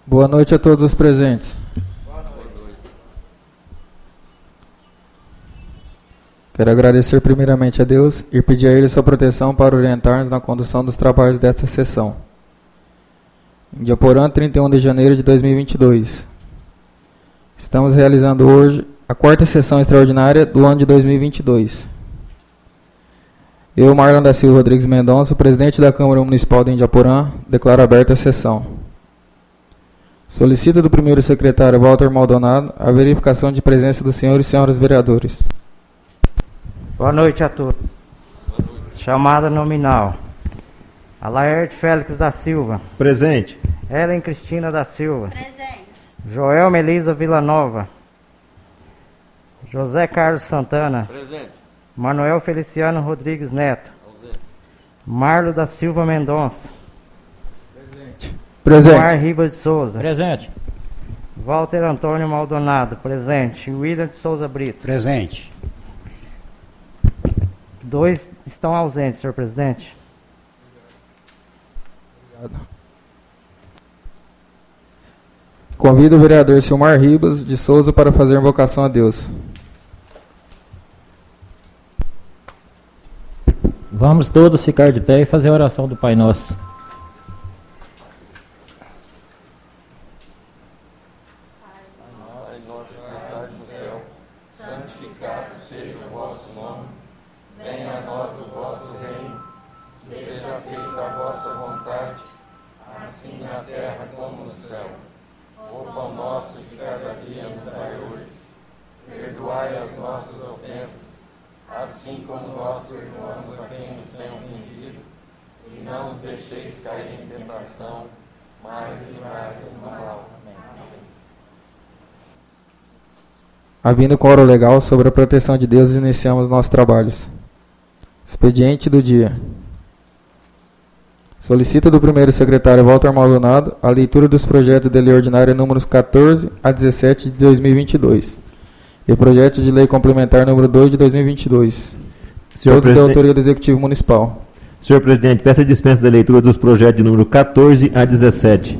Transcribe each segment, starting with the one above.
Boa noite a todos os presentes. Boa noite. Quero agradecer primeiramente a Deus e pedir a Ele sua proteção para orientar-nos na condução dos trabalhos desta sessão. Em Diaporã, 31 de janeiro de 2022. Estamos realizando hoje a quarta sessão extraordinária do ano de 2022. Eu, Marlon da Silva Rodrigues Mendonça, presidente da Câmara Municipal de Indiaporã, declaro aberta a sessão. Solicito do primeiro secretário Walter Maldonado a verificação de presença dos senhores e senhoras vereadores. Boa noite a todos. Chamada nominal. Alaerte Félix da Silva. Presente. Helen Cristina da Silva. Presente. Joel Melisa Villanova. José Carlos Santana. Presente. Manuel Feliciano Rodrigues Neto. Ausente. Marlo da Silva Mendonça. Presente. Mar Ribas de Souza. Presente. Walter Antônio Maldonado. Presente. William de Souza Brito. Presente. 2 estão ausentes, senhor presidente. Convido o vereador Silmar Ribas de Souza para fazer invocação a Deus. Vamos todos ficar de pé e fazer a oração do Pai Nosso. Pai nosso que estás no céu, santificado seja o vosso nome. Venha a nós o vosso reino. Seja feita a vossa vontade, assim na terra como no céu. O pão nosso de cada dia nos dai hoje. Perdoai as nossas ofensas, assim como nós perdoamos a quem nos tem ofendido. E não nos deixeis cair em tentação, mas livrai-nos do mal. Amém. Havindo quórum legal sobre a proteção de Deus, iniciamos nossos trabalhos. Expediente do dia. Solicito do primeiro secretário Walter Maldonado a leitura dos projetos de lei ordinária números 14 a 17 de 2022 e o projeto de lei complementar número 2 de 2022, todos da autoria do Executivo Municipal. Senhor presidente, peço a dispensa da leitura dos projetos de número 14 a 17.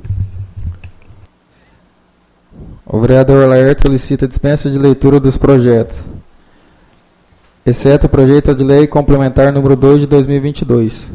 O vereador Laerte solicita a dispensa de leitura dos projetos, exceto o projeto de lei complementar número 2 de 2022.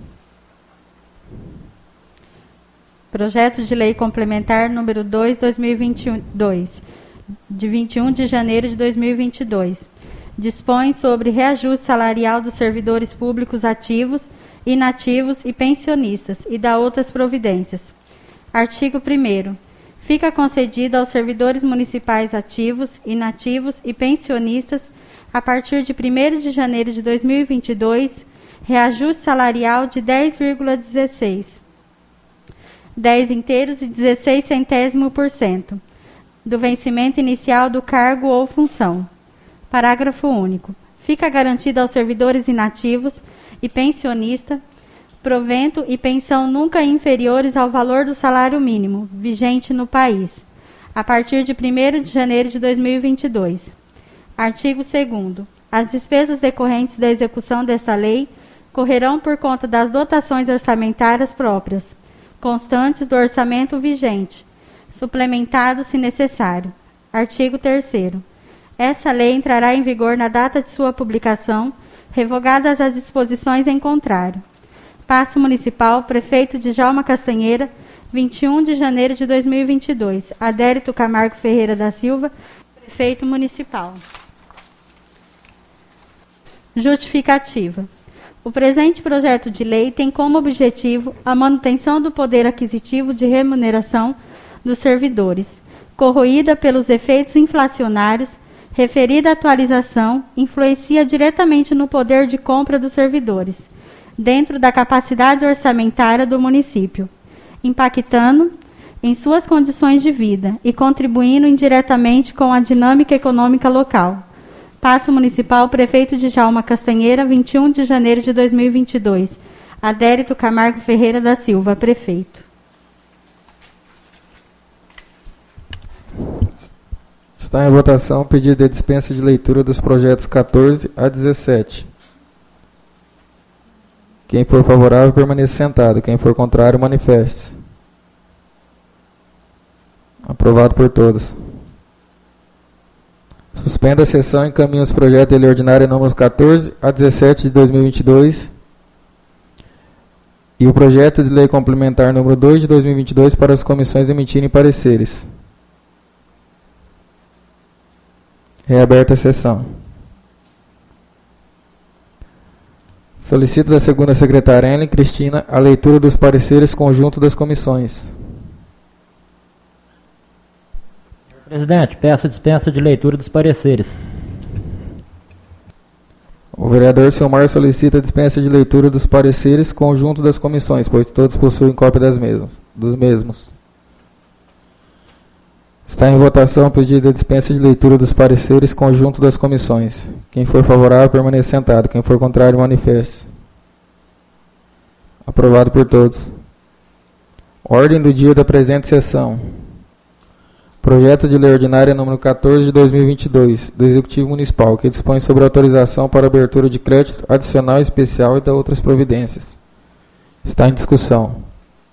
Projeto de Lei Complementar número 2, 2022, de 21 de janeiro de 2022. Dispõe sobre reajuste salarial dos servidores públicos ativos, inativos e pensionistas e dá outras providências. Artigo 1º. Fica concedida aos servidores municipais ativos, inativos e pensionistas, a partir de 1º de janeiro de 2022, reajuste salarial de 10,16%. 10 inteiros e 16 centésimo% do vencimento inicial do cargo ou função. Parágrafo único. Fica garantido aos servidores inativos e pensionista provento e pensão nunca inferiores ao valor do salário mínimo vigente no país, a partir de 1º de janeiro de 2022. Artigo 2º. As despesas decorrentes da execução desta lei correrão por conta das dotações orçamentárias próprias, constantes do orçamento vigente, suplementado se necessário. Artigo 3º. Essa lei entrará em vigor na data de sua publicação, revogadas as disposições em contrário. Paço Municipal, Prefeito Djalma Castanheira, 21 de janeiro de 2022. Adérito Camargo Ferreira da Silva, Prefeito Municipal. Justificativa. O presente projeto de lei tem como objetivo a manutenção do poder aquisitivo de remuneração dos servidores, corroída pelos efeitos inflacionários. Referida atualização influencia diretamente no poder de compra dos servidores, dentro da capacidade orçamentária do município, impactando em suas condições de vida e contribuindo indiretamente com a dinâmica econômica local. Paço Municipal, Prefeito Djalma Castanheira, 21 de janeiro de 2022. Adérito Camargo Ferreira da Silva, Prefeito. Está em votação o pedido de dispensa de leitura dos projetos 14 a 17. Quem for favorável, permaneça sentado. Quem for contrário, manifeste-se. Aprovado por todos. Suspenda a sessão e encaminha os projetos de lei ordinária números 14 a 17 de 2022 e o projeto de lei complementar número 2 de 2022 para as comissões emitirem pareceres. Reaberta a sessão. Solicito da segunda secretária Ellen Cristina a leitura dos pareceres conjunto das comissões. Presidente, peço dispensa de leitura dos pareceres. O vereador Silmar solicita a dispensa de leitura dos pareceres conjunto das comissões, pois todos possuem cópia dos mesmos. Está em votação o pedido de dispensa de leitura dos pareceres conjunto das comissões. Quem for favorável, permaneça sentado. Quem for contrário, manifeste. Aprovado por todos. Ordem do dia da presente sessão. Projeto de lei ordinária número 14 de 2022, do Executivo Municipal, que dispõe sobre autorização para abertura de crédito adicional especial e da outras providências. Está em discussão.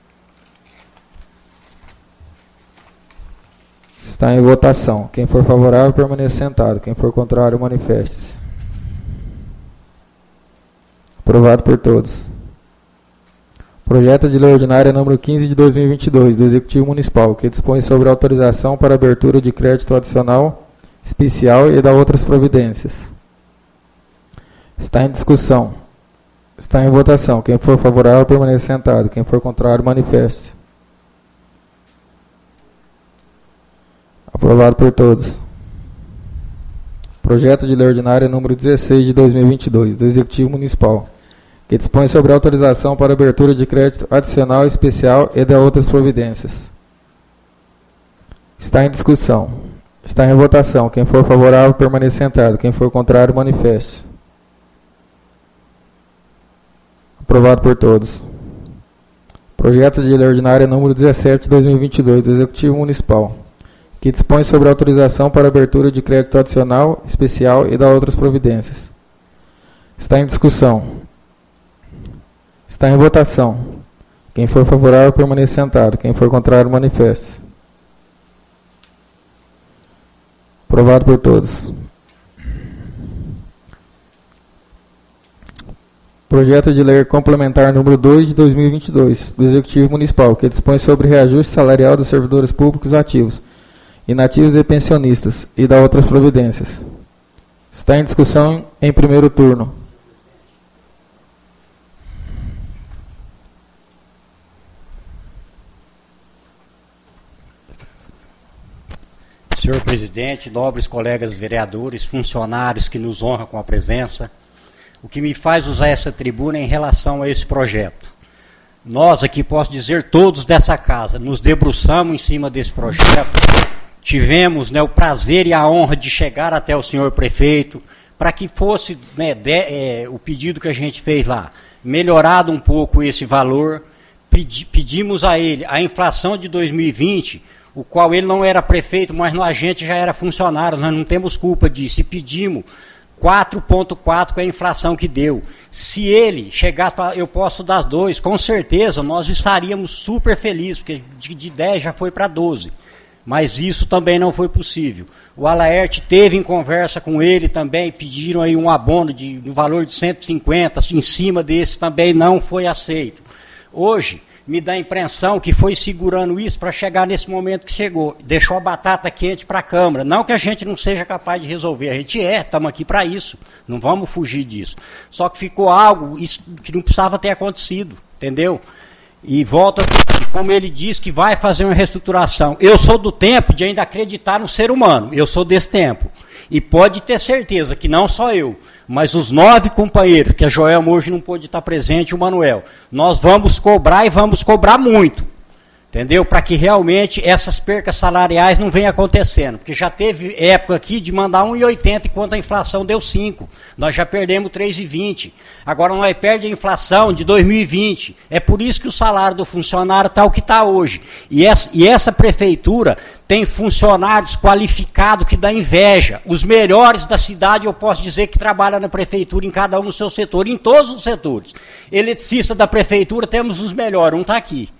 Está em votação. Quem for favorável, permaneça sentado. Quem for contrário, manifeste-se. Aprovado por todos. Projeto de lei ordinária número 15 de 2022, do Executivo Municipal, que dispõe sobre autorização para abertura de crédito adicional especial e da outras providências. Está em discussão. Está em votação. Quem for favorável, permaneça sentado. Quem for contrário, manifeste-se. Aprovado por todos. Projeto de lei ordinária número 16 de 2022, do Executivo Municipal, que dispõe sobre autorização para abertura de crédito adicional especial e de outras providências. Está em discussão. Está em votação. Quem for favorável, permaneça sentado. Quem for contrário, manifeste. Aprovado por todos. Projeto de lei ordinária número 17 de 2022, do Executivo Municipal, que dispõe sobre autorização para abertura de crédito adicional especial e de outras providências. Está em discussão. Está em votação. Quem for favorável, permaneça sentado. Quem for contrário, manifeste-se. Aprovado por todos. Projeto de lei complementar número 2 de 2022, do Executivo Municipal, que dispõe sobre reajuste salarial dos servidores públicos ativos, inativos e pensionistas, e da outras providências. Está em discussão em primeiro turno. Senhor presidente, nobres colegas vereadores, funcionários que nos honram com a presença, o que me faz usar essa tribuna é em relação a esse projeto. Nós aqui, posso dizer, todos dessa casa, nos debruçamos em cima desse projeto, tivemos o prazer e a honra de chegar até o senhor prefeito, para que fosse o pedido que a gente fez lá, melhorado um pouco esse valor. Pedimos a ele a inflação de 2020, o qual ele não era prefeito, mas a gente já era funcionário, nós não temos culpa disso, e pedimos 4,4 com a inflação que deu. Se ele chegasse e falar, eu posso dar 2, com certeza nós estaríamos super felizes, porque de 10 já foi para 12. Mas isso também não foi possível. O Alaerte teve em conversa com ele também, pediram aí um abono no valor de 150, em cima desse também não foi aceito. Hoje, me dá a impressão que foi segurando isso para chegar nesse momento que chegou. Deixou a batata quente para a Câmara. Não que a gente não seja capaz de resolver, a gente estamos aqui para isso. Não vamos fugir disso. Só que ficou algo que não precisava ter acontecido, entendeu? E volta, como ele diz que vai fazer uma reestruturação. Eu sou do tempo de ainda acreditar no ser humano. Eu sou desse tempo. E pode ter certeza que não só eu, mas os 9 companheiros, que a Joelma hoje não pôde estar presente, o Manuel, nós vamos cobrar e vamos cobrar muito, entendeu? Para que realmente essas percas salariais não venham acontecendo, porque já teve época aqui de mandar 1,80 enquanto a inflação deu 5, nós já perdemos 3,20, agora nós perdemos a inflação de 2020, é por isso que o salário do funcionário está o que está hoje, e essa prefeitura tem funcionários qualificados que dá inveja. Os melhores da cidade, eu posso dizer, que trabalham na prefeitura em cada um do seu setor, em todos os setores. Eletricista da prefeitura, temos os melhores, um está aqui.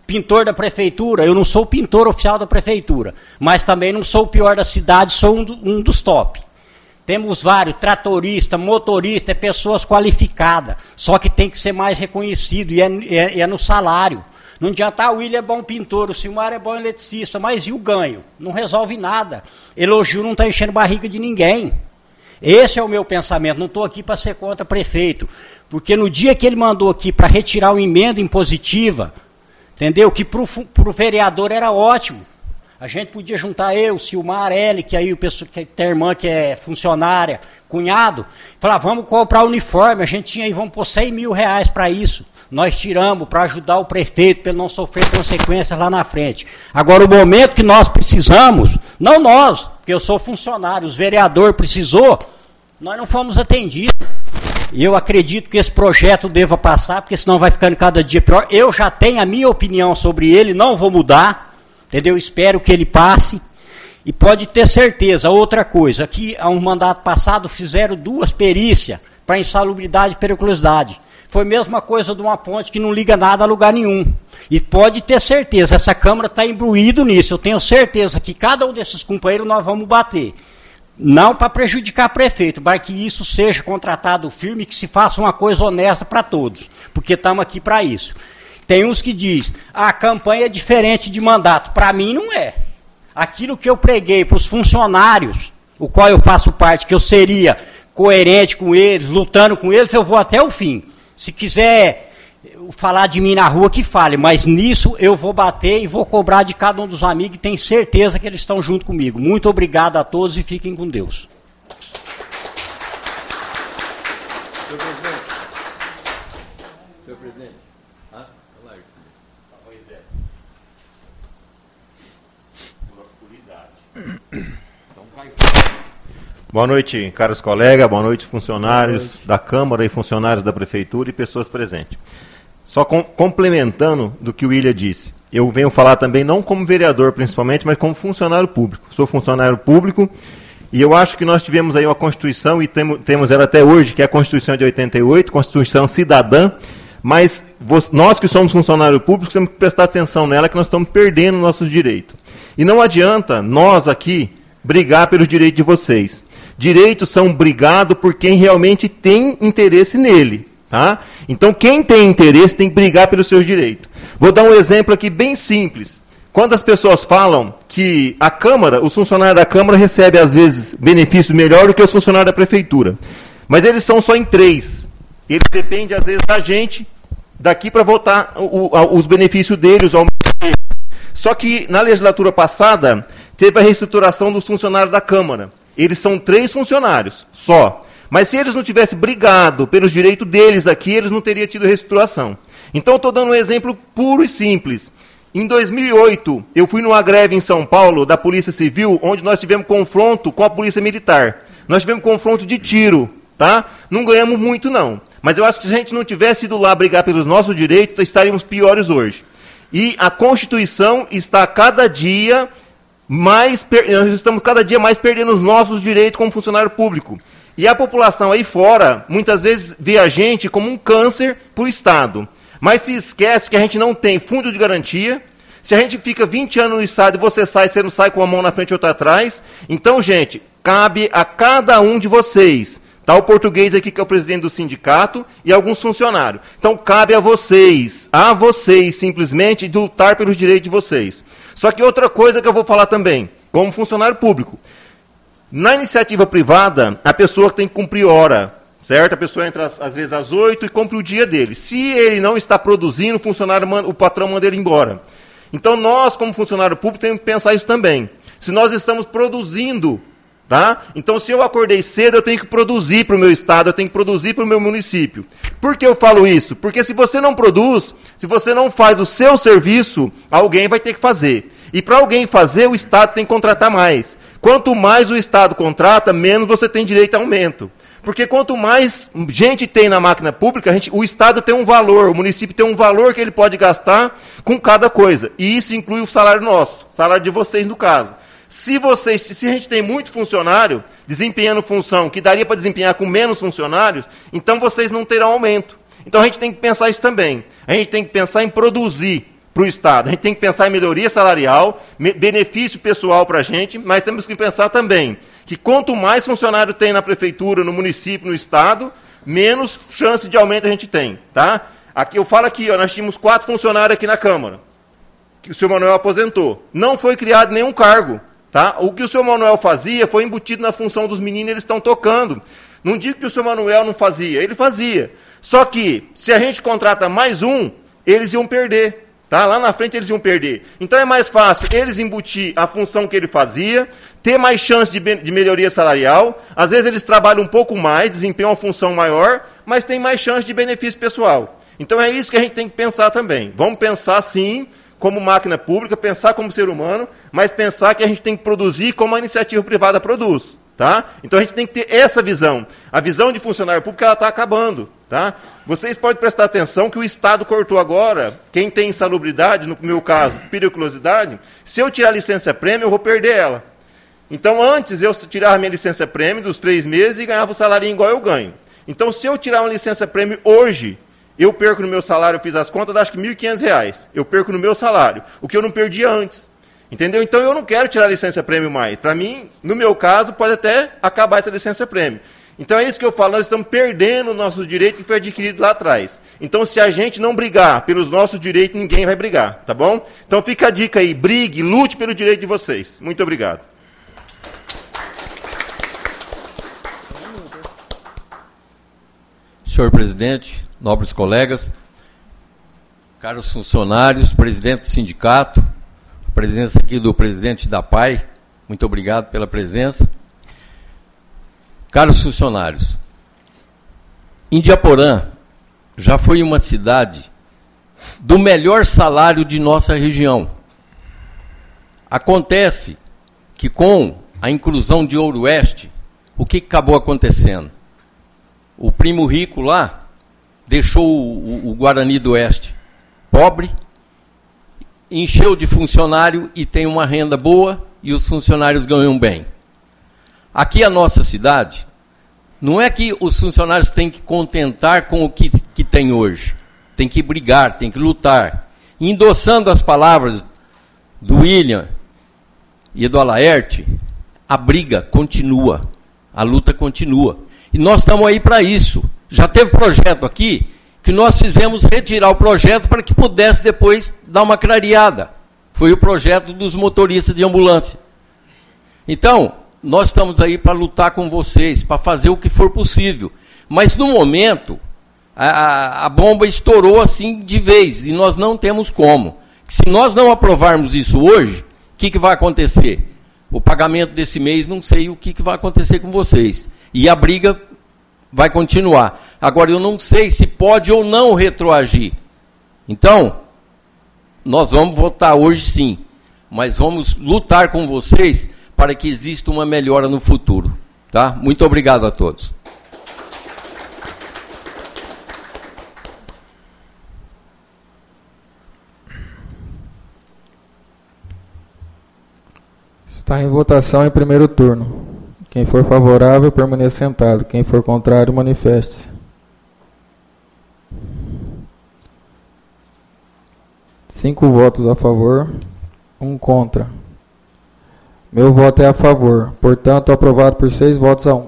pintor da prefeitura, eu não sou o pintor oficial da prefeitura, mas também não sou o pior da cidade, sou um dos top. Temos vários, tratorista, motorista, pessoas qualificadas, só que tem que ser mais reconhecido, e é no salário. Não adianta, o William é bom pintor, o Silmar é bom eletricista, mas e o ganho? Não resolve nada. Elogio não está enchendo barriga de ninguém. Esse é o meu pensamento, não estou aqui para ser contra prefeito, porque no dia que ele mandou aqui para retirar uma emenda impositiva, entendeu? Que para o vereador era ótimo. A gente podia juntar eu, Silmar, Eli, que aí o pessoal que tem irmã que é funcionária, cunhado, falar, vamos comprar uniforme, a gente tinha aí, vamos pôr 100 mil reais para isso. Nós tiramos para ajudar o prefeito, para ele não sofrer consequências lá na frente. Agora, o momento que nós precisamos, não nós, porque eu sou funcionário, os vereadores precisou, nós não fomos atendidos. E eu acredito que esse projeto deva passar, porque senão vai ficando cada dia pior. Eu já tenho a minha opinião sobre ele, não vou mudar, entendeu? Espero que ele passe. E pode ter certeza, outra coisa, aqui, há um mandato passado, fizeram 2 perícias para insalubridade e periculosidade. Foi a mesma coisa de uma ponte que não liga nada a lugar nenhum. E pode ter certeza, essa Câmara está imbuído nisso. Eu tenho certeza que cada um desses companheiros nós vamos bater. Não para prejudicar o prefeito, para que isso seja contratado firme, que se faça uma coisa honesta para todos. Porque estamos aqui para isso. Tem uns que dizem, a campanha é diferente de mandato. Para mim não é. Aquilo que eu preguei para os funcionários, o qual eu faço parte, que eu seria coerente com eles, lutando com eles, eu vou até o fim. Se quiser falar de mim na rua, que fale, mas nisso eu vou bater e vou cobrar de cada um dos amigos e tenho certeza que eles estão junto comigo. Muito obrigado a todos e fiquem com Deus. Senhor presidente. Boa noite, caros colegas, boa noite, funcionários da Câmara e funcionários da Prefeitura e pessoas presentes. Só complementando do que o William disse, eu venho falar também não como vereador principalmente, mas como funcionário público. Sou funcionário público e eu acho que nós tivemos aí uma Constituição e temos ela até hoje, que é a Constituição de 88, Constituição cidadã, mas nós que somos funcionários públicos temos que prestar atenção nela, que nós estamos perdendo nossos direitos. E não adianta nós aqui brigar pelos direitos de vocês. Direitos são brigados por quem realmente tem interesse nele. Tá? Então, quem tem interesse tem que brigar pelos seus direitos. Vou dar um exemplo aqui bem simples. Quando as pessoas falam que a Câmara, os funcionários da Câmara recebem, às vezes, benefícios melhor do que os funcionários da Prefeitura. Mas eles são só em 3. Eles dependem, às vezes, da gente daqui para votar os benefícios deles, os aumentos deles. Só que, na legislatura passada, teve a reestruturação dos funcionários da Câmara. Eles são 3 funcionários, só. Mas se eles não tivessem brigado pelos direitos deles aqui, eles não teriam tido reestruturação. Então, eu estou dando um exemplo puro e simples. Em 2008, eu fui numa greve em São Paulo, da Polícia Civil, onde nós tivemos confronto com a Polícia Militar. Nós tivemos confronto de tiro, tá? Não ganhamos muito, não. Mas eu acho que se a gente não tivesse ido lá brigar pelos nossos direitos, estaríamos piores hoje. E a Constituição está cada dia nós estamos cada dia mais perdendo os nossos direitos como funcionário público. E a população aí fora, muitas vezes, vê a gente como um câncer para o Estado. Mas se esquece que a gente não tem fundo de garantia. Se a gente fica 20 anos no Estado e você não sai com uma mão na frente e outra atrás. Então, gente, cabe a cada um de vocês. Está o português aqui, que é o presidente do sindicato, e alguns funcionários. Então, cabe a vocês simplesmente, de lutar pelos direitos de vocês. Só que outra coisa que eu vou falar também, como funcionário público. Na iniciativa privada, a pessoa tem que cumprir hora, certo? A pessoa entra, às vezes, às 8 e cumpre o dia dele. Se ele não está produzindo, o patrão manda ele embora. Então, nós, como funcionário público, temos que pensar isso também. Se nós estamos produzindo, tá? Então, se eu acordei cedo, eu tenho que produzir para o meu estado, eu tenho que produzir para o meu município. Por que eu falo isso? Porque se você não produz, se você não faz o seu serviço, alguém vai ter que fazer. E para alguém fazer, o Estado tem que contratar mais. Quanto mais o Estado contrata, menos você tem direito a aumento. Porque quanto mais gente tem na máquina pública, o Estado tem um valor, o município tem um valor que ele pode gastar com cada coisa. E isso inclui o salário nosso, salário de vocês no caso. Se a gente tem muito funcionário desempenhando função que daria para desempenhar com menos funcionários, então vocês não terão aumento. Então a gente tem que pensar isso também. A gente tem que pensar em produzir. para o Estado. A gente tem que pensar em melhoria salarial, benefício pessoal para a gente, mas temos que pensar também que quanto mais funcionário tem na prefeitura, no município, no Estado, menos chance de aumento a gente tem. Tá? Aqui, eu falo aqui, ó, nós tínhamos 4 funcionários aqui na Câmara, que o senhor Manuel aposentou. Não foi criado nenhum cargo. Tá? O que o senhor Manuel fazia foi embutido na função dos meninos, eles estão tocando. Não digo que o senhor Manuel não fazia, ele fazia. Só que, se a gente contrata mais um, eles iam perder. Tá? Lá na frente eles iam perder. Então é mais fácil eles embutir a função que ele fazia, ter mais chance de melhoria salarial. Às vezes eles trabalham um pouco mais, desempenham uma função maior, mas tem mais chance de benefício pessoal. Então é isso que a gente tem que pensar também. Vamos pensar, sim, como máquina pública, pensar como ser humano, mas pensar que a gente tem que produzir como a iniciativa privada produz. Tá? Então a gente tem que ter essa visão. A visão de funcionário público está acabando. Tá? Vocês podem prestar atenção que o Estado cortou agora, quem tem insalubridade, no meu caso, periculosidade, se eu tirar a licença-prêmio, eu vou perder ela. Então, antes, eu tirava a minha licença-prêmio dos 3 meses e ganhava o salário igual eu ganho. Então, se eu tirar uma licença-prêmio hoje, eu perco no meu salário, eu fiz as contas, acho que R$ 1.500. Eu perco no meu salário, o que eu não perdia antes. Entendeu? Então, eu não quero tirar a licença-prêmio mais. Para mim, no meu caso, pode até acabar essa licença-prêmio. Então é isso que eu falo, nós estamos perdendo o nosso direito que foi adquirido lá atrás. Então se a gente não brigar pelos nossos direitos, ninguém vai brigar, tá bom? Então fica a dica aí, brigue, lute pelo direito de vocês. Muito obrigado. Senhor presidente, nobres colegas, caros funcionários, presidente do sindicato, a presença aqui do presidente da PAI, muito obrigado pela presença. Caros funcionários, Indiaporã já foi uma cidade do melhor salário de nossa região. Acontece que com a inclusão de Ouro Oeste, o que acabou acontecendo? O primo rico lá deixou o Guarani do Oeste pobre, encheu de funcionário e tem uma renda boa e os funcionários ganham bem. Aqui a nossa cidade, não é que os funcionários têm que contentar com o que tem hoje. Tem que brigar, tem que lutar. Endossando as palavras do William e do Alaerte, a briga continua, a luta continua. E nós estamos aí para isso. Já teve projeto aqui que nós fizemos retirar o projeto para que pudesse depois dar uma clareada. Foi o projeto dos motoristas de ambulância. Então, nós estamos aí para lutar com vocês, para fazer o que for possível. Mas, no momento, a bomba estourou assim de vez, e nós não temos como. Se nós não aprovarmos isso hoje, o que vai acontecer? O pagamento desse mês, não sei o que vai acontecer com vocês. E a briga vai continuar. Agora, eu não sei se pode ou não retroagir. Então, nós vamos votar hoje sim, mas vamos lutar com vocês para que exista uma melhora no futuro. Tá? Muito obrigado a todos. Está em votação em primeiro turno. Quem for favorável, permaneça sentado. Quem for contrário, manifeste-se. 5 votos a favor, 1 contra. Meu voto é a favor, portanto, aprovado por 6 votos a 1.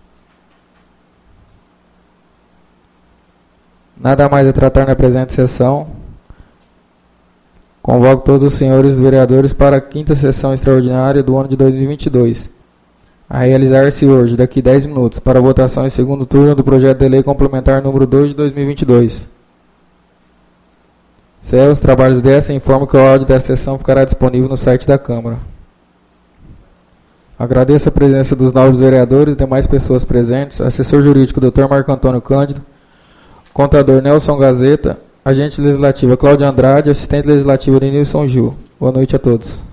Nada mais a tratar na presente sessão. Convoco todos os senhores vereadores para a 5ª sessão extraordinária do ano de 2022, a realizar-se hoje, daqui 10 minutos, para a votação em segundo turno do projeto de lei complementar número 2 de 2022. Encerro os trabalhos dessa e informo que o áudio desta sessão ficará disponível no site da Câmara. Agradeço a presença dos nobres vereadores e demais pessoas presentes, assessor jurídico Dr. Marco Antônio Cândido, contador Nelson Gazeta, agente legislativa Cláudia Andrade, assistente legislativa Denilson Gil. Boa noite a todos.